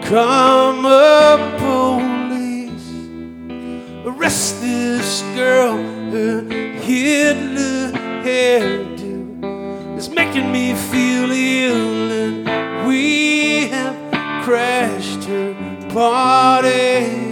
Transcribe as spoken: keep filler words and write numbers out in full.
Karma police, arrest this girl. Her Hitler hairdo is making me feel ill, and we have crashed her party.